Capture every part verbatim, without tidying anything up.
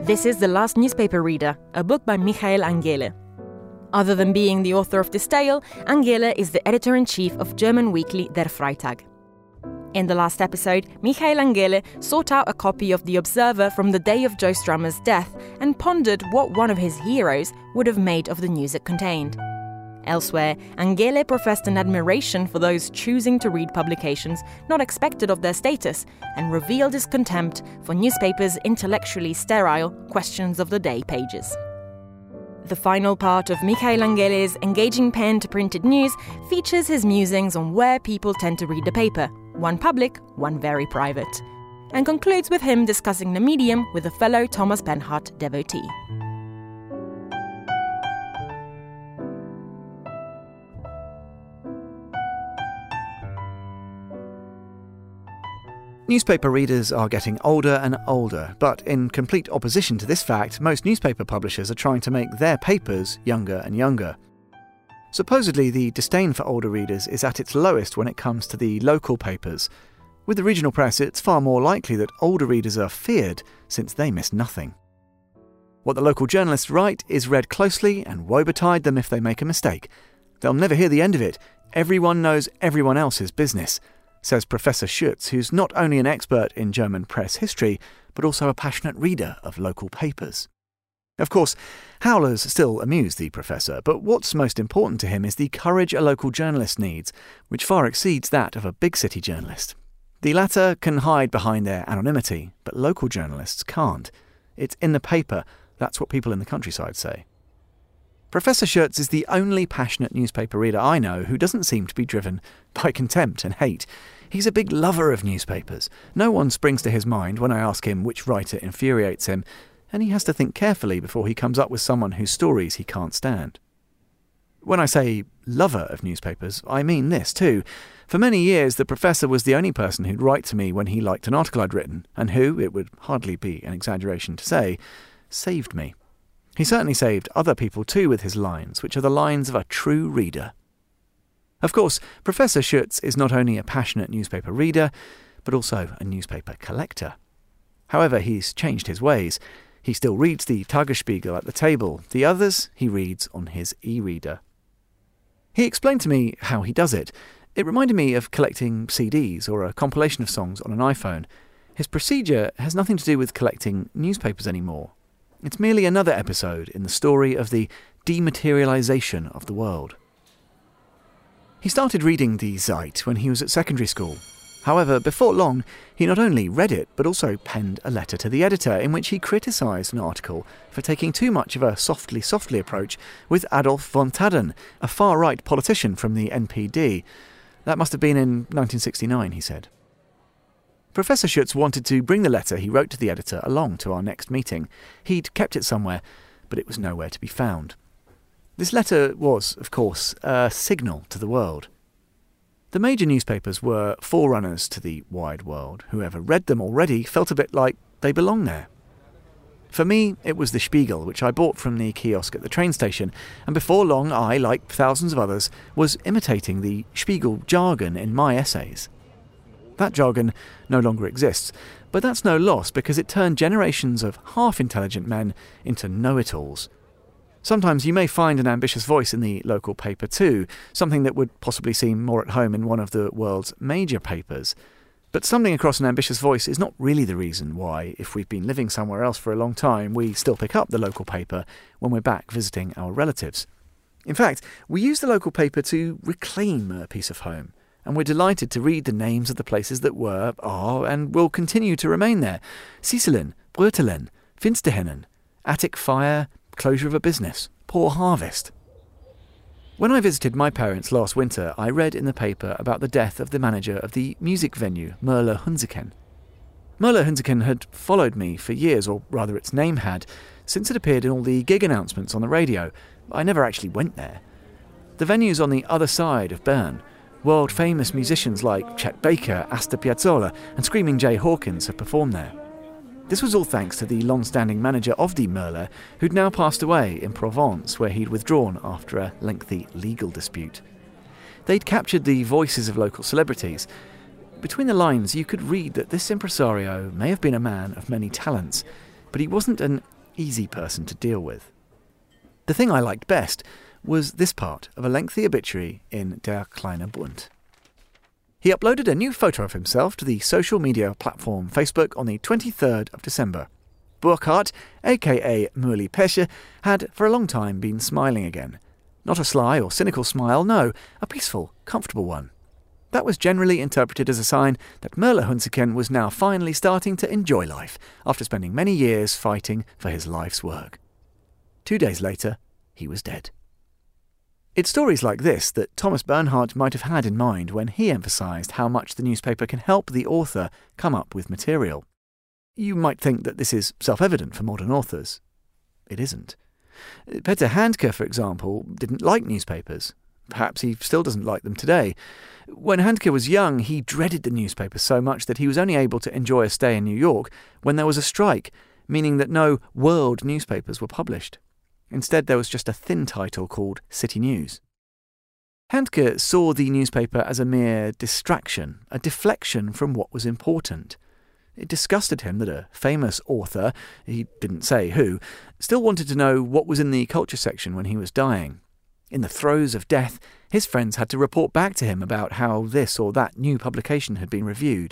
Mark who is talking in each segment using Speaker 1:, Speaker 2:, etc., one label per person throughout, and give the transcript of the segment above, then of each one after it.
Speaker 1: This is The Last Newspaper Reader, a book by Michael Angele. Other than being the author of this tale, Angele is the editor-in-chief of German weekly Der Freitag. In the last episode, Michael Angele sought out a copy of The Observer from the day of Joe Strummer's death and pondered what one of his heroes would have made of the news it contained. Elsewhere, Angele professed an admiration for those choosing to read publications not expected of their status and revealed his contempt for newspapers' intellectually sterile questions of the day pages. The final part of Michael Angele's engaging pen to printed news features his musings on where people tend to read the paper, one public, one very private, and concludes with him discussing the medium with a fellow Thomas Bernhardt devotee.
Speaker 2: Newspaper readers are getting older and older, but in complete opposition to this fact, most newspaper publishers are trying to make their papers younger and younger. Supposedly, the disdain for older readers is at its lowest when it comes to the local papers. With the regional press, it's far more likely that older readers are feared, since they miss nothing. What the local journalists write is read closely, and woe betide them if they make a mistake. They'll never hear the end of it. Everyone knows everyone else's business, says Professor Schütz, who's not only an expert in German press history, but also a passionate reader of local papers. Of course, howlers still amuse the professor, but what's most important to him is the courage a local journalist needs, which far exceeds that of a big city journalist. The latter can hide behind their anonymity, but local journalists can't. It's in the paper, that's what people in the countryside say. Professor Schütz is the only passionate newspaper reader I know who doesn't seem to be driven by contempt and hate. He's a big lover of newspapers. No one springs to his mind when I ask him which writer infuriates him, and he has to think carefully before he comes up with someone whose stories he can't stand. When I say lover of newspapers, I mean this too. For many years, the professor was the only person who'd write to me when he liked an article I'd written, and who, it would hardly be an exaggeration to say, saved me. He certainly saved other people too with his lines, which are the lines of a true reader. Of course, Professor Schütz is not only a passionate newspaper reader, but also a newspaper collector. However, he's changed his ways. He still reads the Tagesspiegel at the table. The others he reads on his e-reader. He explained to me how he does it. It reminded me of collecting C Ds or a compilation of songs on an iPhone. His procedure has nothing to do with collecting newspapers anymore. It's merely another episode in the story of the dematerialization of the world. He started reading the Zeit when he was at secondary school. However, before long, he not only read it, but also penned a letter to the editor in which he criticised an article for taking too much of a softly-softly approach with Adolf von Tadden, a far-right politician from the N P D. That must have been in nineteen sixty-nine, he said. Professor Schütz wanted to bring the letter he wrote to the editor along to our next meeting. He'd kept it somewhere, but it was nowhere to be found. This letter was, of course, a signal to the world. The major newspapers were forerunners to the wide world. Whoever read them already felt a bit like they belong there. For me, it was the Spiegel, which I bought from the kiosk at the train station, and before long I, like thousands of others, was imitating the Spiegel jargon in my essays. That jargon no longer exists, but that's no loss because it turned generations of half-intelligent men into know-it-alls. Sometimes you may find an ambitious voice in the local paper too, something that would possibly seem more at home in one of the world's major papers. But stumbling across an ambitious voice is not really the reason why, if we've been living somewhere else for a long time, we still pick up the local paper when we're back visiting our relatives. In fact, we use the local paper to reclaim a piece of home. And we're delighted to read the names of the places that were, are, and will continue to remain there. Sieselin, Brötelen, Finsterhennen, attic fire, closure of a business, poor harvest. When I visited my parents last winter, I read in the paper about the death of the manager of the music venue, Möller Hunziken. Möller Hunziken had followed me for years, or rather its name had, since it appeared in all the gig announcements on the radio. I never actually went there. The venue's on the other side of Bern. World-famous musicians like Chet Baker, Astor Piazzolla and Screaming Jay Hawkins have performed there. This was all thanks to the long-standing manager of the Möller, who'd now passed away in Provence, where he'd withdrawn after a lengthy legal dispute. They'd captured the voices of local celebrities. Between the lines, you could read that this impresario may have been a man of many talents, but he wasn't an easy person to deal with. The thing I liked best was this part of a lengthy obituary in Der Kleine Bund. He uploaded a new photo of himself to the social media platform Facebook on the twenty-third of December. Burkhard, aka Murli Pesche, had for a long time been smiling again. Not a sly or cynical smile, no, a peaceful, comfortable one. That was generally interpreted as a sign that Merle Hunziken was now finally starting to enjoy life after spending many years fighting for his life's work. Two days later, he was dead. It's stories like this that Thomas Bernhard might have had in mind when he emphasised how much the newspaper can help the author come up with material. You might think that this is self-evident for modern authors. It isn't. Peter Handke, for example, didn't like newspapers. Perhaps he still doesn't like them today. When Handke was young, he dreaded the newspaper so much that he was only able to enjoy a stay in New York when there was a strike, meaning that no world newspapers were published. Instead, there was just a thin title called City News. Handke saw the newspaper as a mere distraction, a deflection from what was important. It disgusted him that a famous author, he didn't say who, still wanted to know what was in the culture section when he was dying. In the throes of death, his friends had to report back to him about how this or that new publication had been reviewed.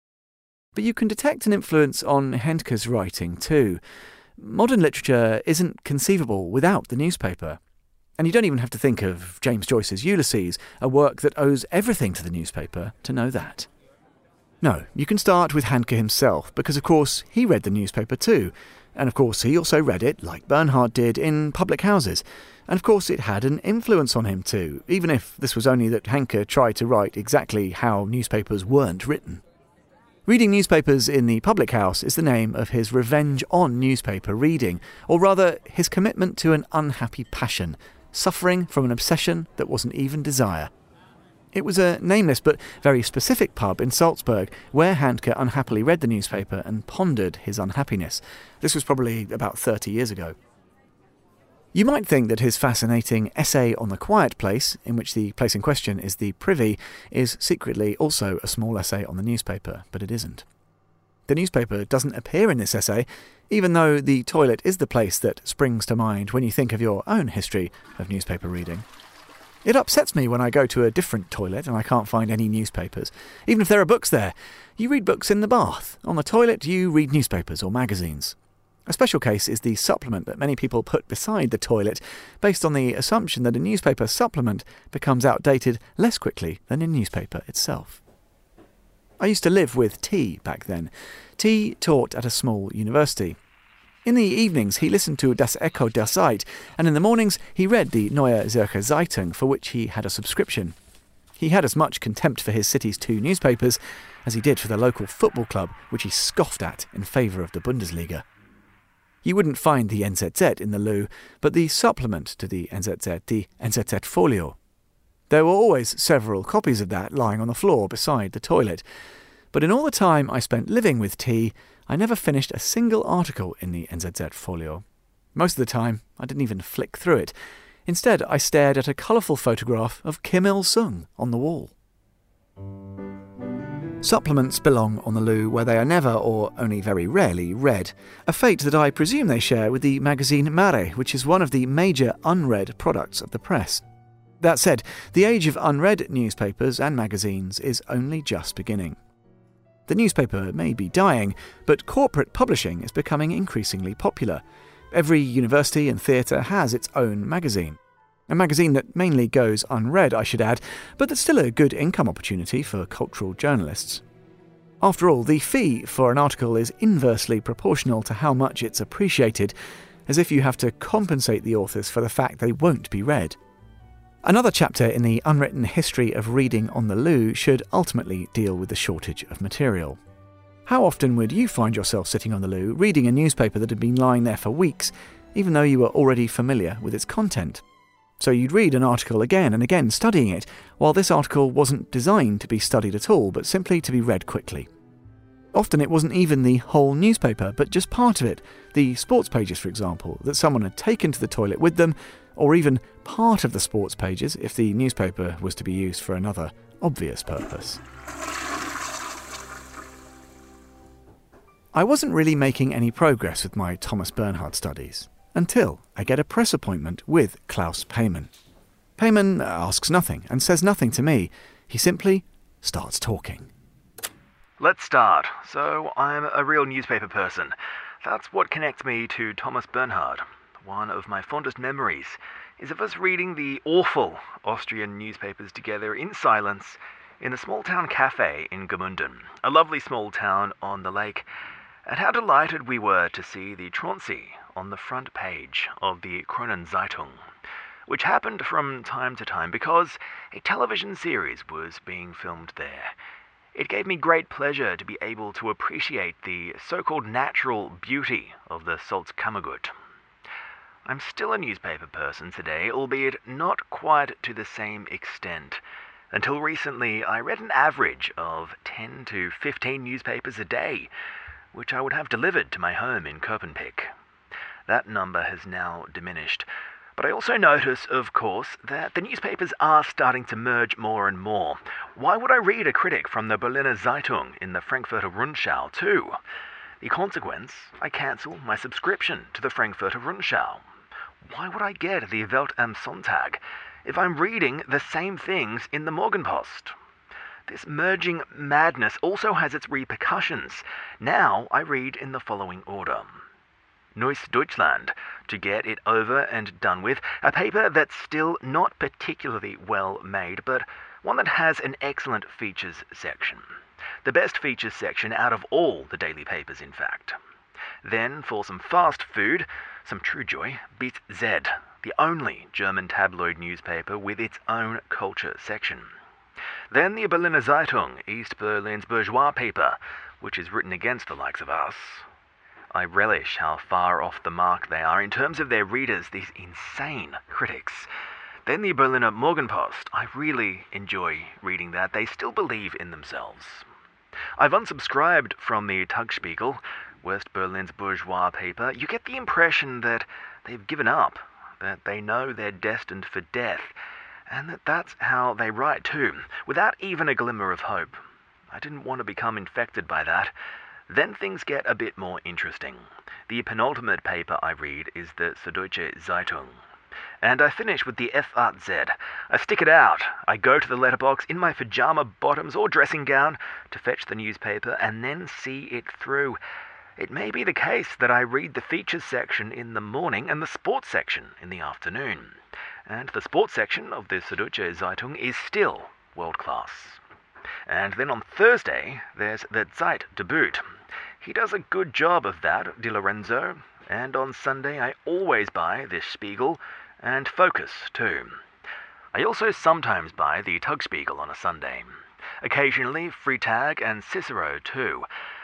Speaker 2: But you can detect an influence on Handke's writing too. Modern literature isn't conceivable without the newspaper. And you don't even have to think of James Joyce's Ulysses, a work that owes everything to the newspaper, to know that. No, you can start with Handke himself, because of course he read the newspaper too. And of course he also read it, like Bernhard did, in public houses. And of course it had an influence on him too, even if this was only that Handke tried to write exactly how newspapers weren't written. Reading newspapers in the public house is the name of his revenge on newspaper reading, or rather his commitment to an unhappy passion, suffering from an obsession that wasn't even desire. It was a nameless but very specific pub in Salzburg where Handke unhappily read the newspaper and pondered his unhappiness. This was probably about thirty years ago. You might think that his fascinating essay on the Quiet Place, in which the place in question is the Privy, is secretly also a small essay on the newspaper, but it isn't. The newspaper doesn't appear in this essay, even though the toilet is the place that springs to mind when you think of your own history of newspaper reading. It upsets me when I go to a different toilet and I can't find any newspapers, even if there are books there. You read books in the bath. On the toilet, you read newspapers or magazines. A special case is the supplement that many people put beside the toilet, based on the assumption that a newspaper supplement becomes outdated less quickly than a newspaper itself. I used to live with T back then. T taught at a small university. In the evenings he listened to Das Echo der Zeit, and in the mornings he read the Neue Zürcher Zeitung, for which he had a subscription. He had as much contempt for his city's two newspapers as he did for the local football club, which he scoffed at in favour of the Bundesliga. You wouldn't find the N Z Z in the loo, but the supplement to the N Z Z, the N Z Z Folio. There were always several copies of that lying on the floor beside the toilet. But in all the time I spent living with T, I never finished a single article in the N Z Z Folio. Most of the time, I didn't even flick through it. Instead, I stared at a colourful photograph of Kim Il-sung on the wall. Supplements belong on the loo where they are never, or only very rarely, read, a fate that I presume they share with the magazine Mare, which is one of the major unread products of the press. That said, the age of unread newspapers and magazines is only just beginning. The newspaper may be dying, but corporate publishing is becoming increasingly popular. Every university and theatre has its own magazine. A magazine that mainly goes unread, I should add, but that's still a good income opportunity for cultural journalists. After all, the fee for an article is inversely proportional to how much it's appreciated, as if you have to compensate the authors for the fact they won't be read. Another chapter in the unwritten history of reading on the loo should ultimately deal with the shortage of material. How often would you find yourself sitting on the loo reading a newspaper that had been lying there for weeks, even though you were already familiar with its content? So you'd read an article again and again, studying it, while this article wasn't designed to be studied at all, but simply to be read quickly. Often it wasn't even the whole newspaper, but just part of it, the sports pages, for example, that someone had taken to the toilet with them, or even part of the sports pages if the newspaper was to be used for another obvious purpose. I wasn't really making any progress with my Thomas Bernhard studies until I get a press appointment with Klaus Peymann. Peymann asks nothing and says nothing to me. He simply starts talking.
Speaker 3: Let's start. So, I'm a real newspaper person. That's what connects me to Thomas Bernhard. One of my fondest memories is of us reading the awful Austrian newspapers together in silence in a small town cafe in Gmunden, a lovely small town on the lake, and how delighted we were to see the Tronsy on the front page of the Kronenzeitung, which happened from time to time because a television series was being filmed there. It gave me great pleasure to be able to appreciate the so-called natural beauty of the Salzkammergut. I'm still a newspaper person today, albeit not quite to the same extent. Until recently, I read an average of ten to fifteen newspapers a day, which I would have delivered to my home in Köpenick. That number has now diminished. But I also notice, of course, that the newspapers are starting to merge more and more. Why would I read a critic from the Berliner Zeitung in the Frankfurter Rundschau too? The consequence, I cancel my subscription to the Frankfurter Rundschau. Why would I get the Welt am Sonntag if I'm reading the same things in the Morgenpost? This merging madness also has its repercussions. Now I read in the following order. Neues Deutschland, to get it over and done with, a paper that's still not particularly well made, but one that has an excellent features section. The best features section out of all the daily papers, in fact. Then, for some fast food, some true joy, Beat Z, the only German tabloid newspaper with its own culture section. Then the Berliner Zeitung, East Berlin's bourgeois paper, which is written against the likes of us. I relish how far off the mark they are in terms of their readers, these insane critics. Then the Berliner Morgenpost. I really enjoy reading that. They still believe in themselves. I've unsubscribed from the Tagesspiegel, West Berlin's bourgeois paper. You get the impression that they've given up, that they know they're destined for death, and that that's how they write too, without even a glimmer of hope. I didn't want to become infected by that. Then things get a bit more interesting. The penultimate paper I read is the Süddeutsche Zeitung. And I finish with the F A Z. I stick it out. I go to the letterbox in my pyjama bottoms or dressing gown to fetch the newspaper and then see it through. It may be the case that I read the features section in the morning and the sports section in the afternoon. And the sports section of the Süddeutsche Zeitung is still world class. And then on Thursday, there's the Zeit debut. He does a good job of that, Di Lorenzo, and on Sunday I always buy the Spiegel and Focus too. I also sometimes buy the Tagesspiegel on a Sunday. Occasionally Freitag and Cicero too.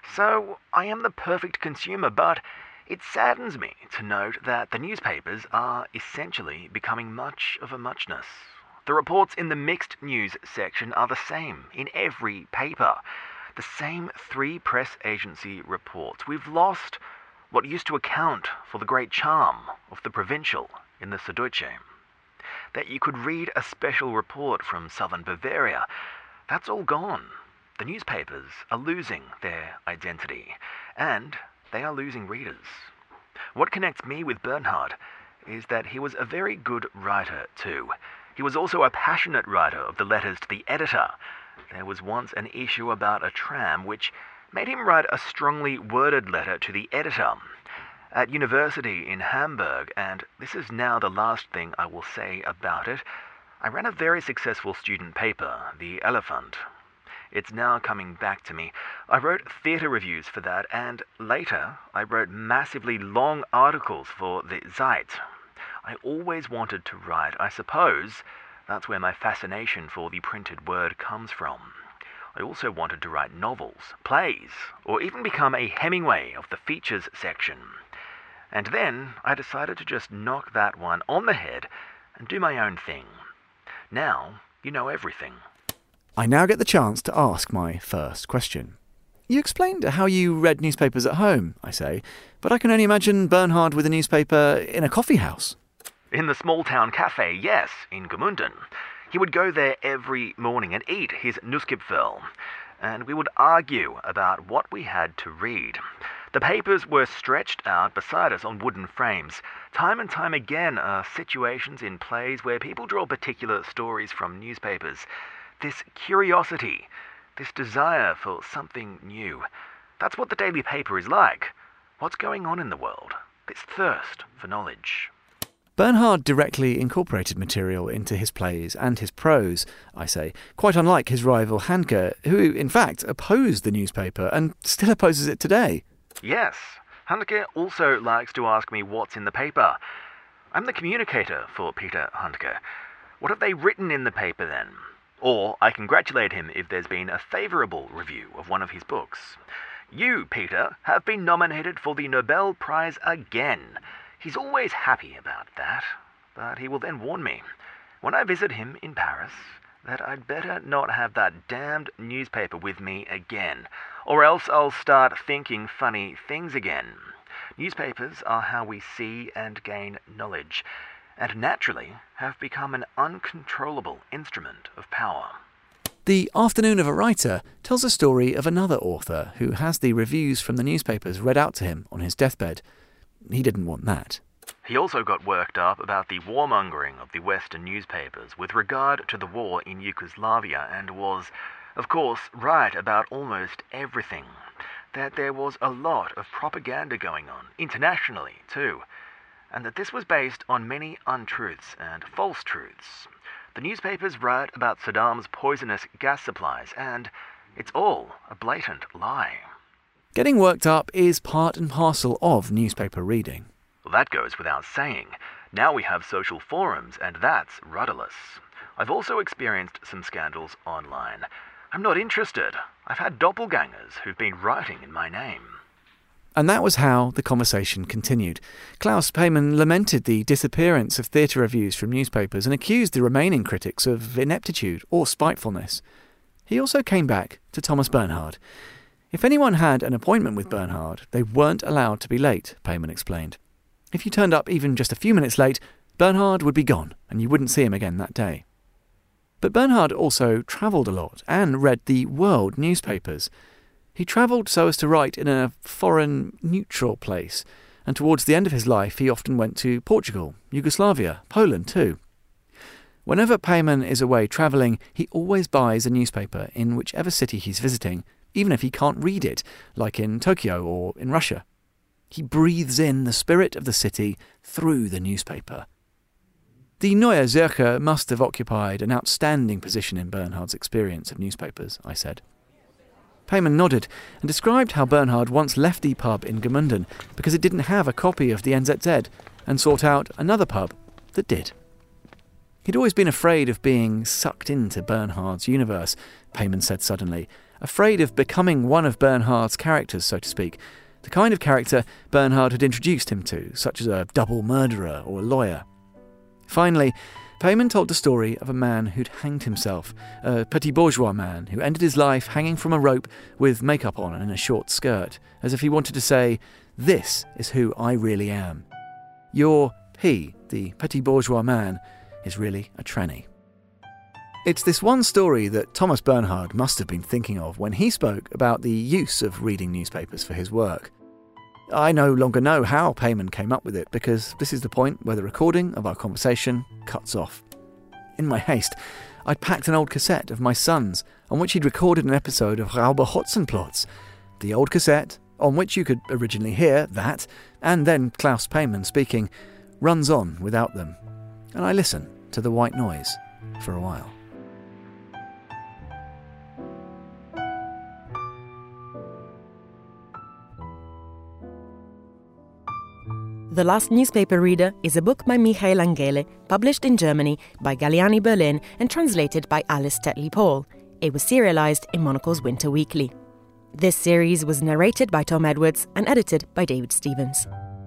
Speaker 3: So I am the perfect consumer, but it saddens me to note that the newspapers are essentially becoming much of a muchness. The reports in the mixed news section are the same in every paper. The same three press agency reports. We've lost what used to account for the great charm of the provincial in the Süddeutsche. That you could read a special report from southern Bavaria, that's all gone. The newspapers are losing their identity, and they are losing readers. What connects me with Bernhard is that he was a very good writer too. He was also a passionate writer of the letters to the editor. There was once an issue about a tram which made him write a strongly worded letter to the editor. At university in Hamburg, and this is now the last thing I will say about it, I ran a very successful student paper, The Elephant. It's now coming back to me. I wrote theatre reviews for that, and later I wrote massively long articles for the Zeit. I always wanted to write. I suppose that's where my fascination for the printed word comes from. I also wanted to write novels, plays, or even become a Hemingway of the features section. And then I decided to just knock that one on the head and do my own thing. Now you know everything.
Speaker 2: I now get the chance to ask my first question. You explained how you read newspapers at home, I say, but I can only imagine Bernhard with a newspaper in a coffee house.
Speaker 3: In the small-town cafe, yes, in Gmunden. He would go there every morning and eat his Nussgipfel, and we would argue about what we had to read. The papers were stretched out beside us on wooden frames. Time and time again are situations in plays where people draw particular stories from newspapers. This curiosity, this desire for something new. That's what the daily paper is like. What's going on in the world? This thirst for knowledge.
Speaker 2: Bernhard directly incorporated material into his plays and his prose, I say, quite unlike his rival Handke, who in fact opposed the newspaper and still opposes it today.
Speaker 3: Yes, Handke also likes to ask me what's in the paper. I'm the communicator for Peter Handke. What have they written in the paper then? Or I congratulate him if there's been a favourable review of one of his books. You, Peter, have been nominated for the Nobel Prize again. He's always happy about that, but he will then warn me, when I visit him in Paris, that I'd better not have that damned newspaper with me again, or else I'll start thinking funny things again. Newspapers are how we see and gain knowledge, and naturally have become an uncontrollable instrument of power.
Speaker 2: The Afternoon of a Writer tells a story of another author who has the reviews from the newspapers read out to him on his deathbed. He didn't want that.
Speaker 3: He also got worked up about the warmongering of the Western newspapers with regard to the war in Yugoslavia and was, of course, right about almost everything. That there was a lot of propaganda going on, internationally too, and that this was based on many untruths and false truths. The newspapers write about Saddam's poisonous gas supplies, and it's all a blatant lie.
Speaker 2: Getting worked up is part and parcel of newspaper reading.
Speaker 3: Well, that goes without saying. Now we have social forums, and that's rudderless. I've also experienced some scandals online. I'm not interested. I've had doppelgangers who've been writing in my name.
Speaker 2: And that was how the conversation continued. Klaus Peymann lamented the disappearance of theatre reviews from newspapers and accused the remaining critics of ineptitude or spitefulness. He also came back to Thomas Bernhard. If anyone had an appointment with Bernhard, they weren't allowed to be late, Peymann explained. If you turned up even just a few minutes late, Bernhard would be gone, and you wouldn't see him again that day. But Bernhard also travelled a lot and read the world newspapers. He travelled so as to write in a foreign, neutral place, and towards the end of his life he often went to Portugal, Yugoslavia, Poland too. Whenever Peymann is away travelling, he always buys a newspaper in whichever city he's visiting, even if he can't read it, like in Tokyo or in Russia. He breathes in the spirit of the city through the newspaper. The Neue Zürcher must have occupied an outstanding position in Bernhard's experience of newspapers, I said. Peymann nodded and described how Bernhard once left the pub in Gmunden because it didn't have a copy of the N Z Z and sought out another pub that did. He'd always been afraid of being sucked into Bernhard's universe, Peymann said suddenly, afraid of becoming one of Bernhard's characters, so to speak, the kind of character Bernhard had introduced him to, such as a double murderer or a lawyer. Finally, Peymann told the story of a man who'd hanged himself, a petit bourgeois man who ended his life hanging from a rope with makeup on and a short skirt, as if he wanted to say, "This is who I really am." Your P, the petit bourgeois man, is really a tranny. It's this one story that Thomas Bernhard must have been thinking of when he spoke about the use of reading newspapers for his work. I no longer know how Peymann came up with it, because this is the point where the recording of our conversation cuts off. In my haste, I'd packed an old cassette of my son's, on which he'd recorded an episode of Raube Hotzenplotz. The old cassette, on which you could originally hear that, and then Klaus Peymann speaking, runs on without them. And I listen to the white noise for a while.
Speaker 1: The Last Newspaper Reader is a book by Michael Angele, published in Germany by Galliani Berlin and translated by Alice Tetley-Paul. It was serialised in Monocle's Winter Weekly. This series was narrated by Tom Edwards and edited by David Stevens.